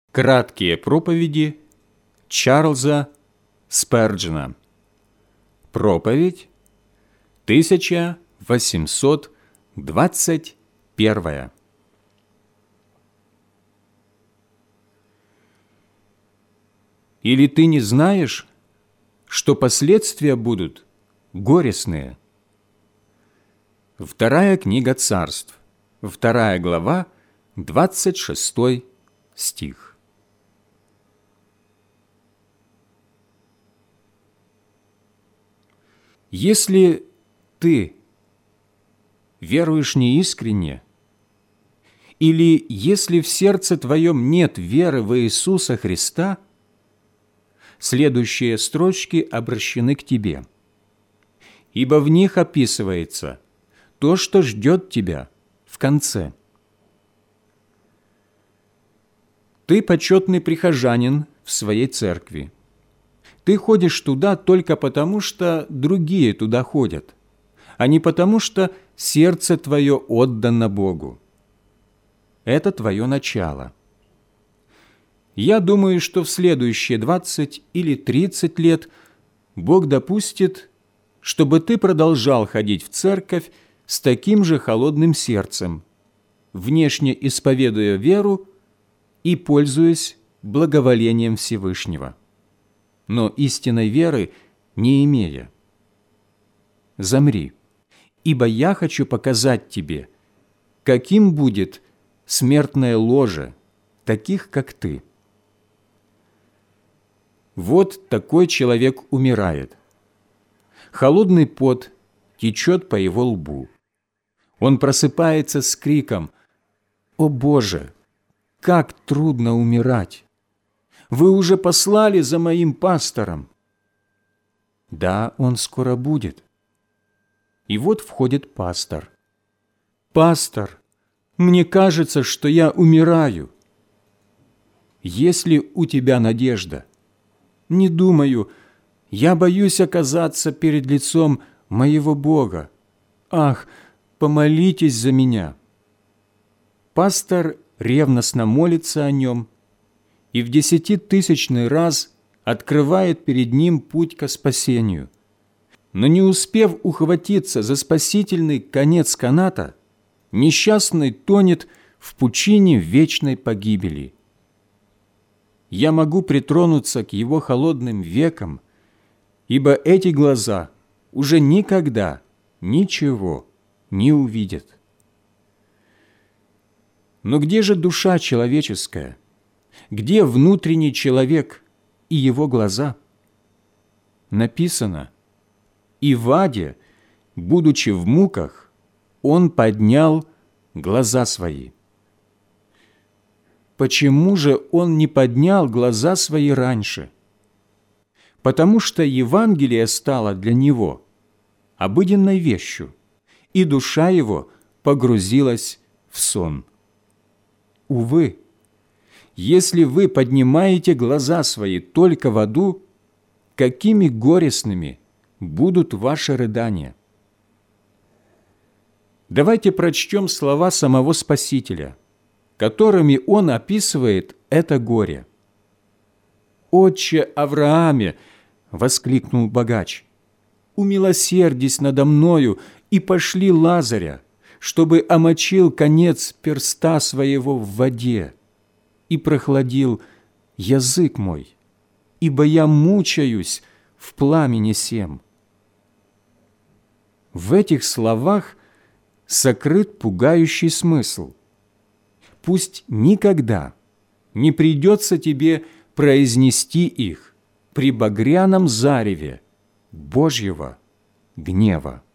Краткие проповеди Чарльза Сперджена. Проповедь 1821. Или ты не знаешь, что последствия будут горестные? Вторая книга Царств, 2 глава, 26 стих. Если ты веруешь неискренне, или если в сердце твоем нет веры в Иисуса Христа, следующие строчки обращены к тебе, ибо в них описывается то, что ждет тебя в конце. Ты почетный прихожанин в своей церкви. Ты ходишь туда только потому, что другие туда ходят, а не потому, что сердце твое отдано Богу. Это твое начало. Я думаю, что в следующие 20 или 30 лет Бог допустит, чтобы ты продолжал ходить в церковь с таким же холодным сердцем, внешне исповедуя веру и пользуясь благоволением Всевышнего, но истинной веры не имея. Замри, ибо я хочу показать тебе, каким будет смертное ложе таких, как ты. Вот такой человек умирает. Холодный пот течет по его лбу. Он просыпается с криком: «О Боже, как трудно умирать! Вы уже послали за моим пастором». Да, он скоро будет. И вот входит пастор. «Пастор, мне кажется, что я умираю». Есть ли у тебя надежда? Не думаю. Я боюсь оказаться перед лицом моего Бога. Ах, помолитесь за меня. Пастор ревностно молится о нем и в 10-тысячный раз открывает перед ним путь ко спасению. Но не успев ухватиться за спасительный конец каната, несчастный тонет в пучине вечной погибели. Я могу притронуться к его холодным векам, ибо эти глаза уже никогда ничего не увидят. Но где же душа человеческая? Где внутренний человек и его глаза? Написано: «И в аде, будучи в муках, он поднял глаза свои». Почему же он не поднял глаза свои раньше? Потому что Евангелие стало для него обыденной вещью, и душа его погрузилась в сон. Увы, если вы поднимаете глаза свои только в аду, какими горестными будут ваши рыдания. Давайте прочтем слова самого Спасителя, которыми он описывает это горе. «Отче Аврааме!» – воскликнул богач. «Умилосердись надо мною и пошли Лазаря, чтобы омочил конец перста своего в воде и прохладил язык мой, ибо я мучаюсь в пламени сем». В этих словах сокрыт пугающий смысл. Пусть никогда не придется тебе произнести их при багряном зареве Божьего гнева.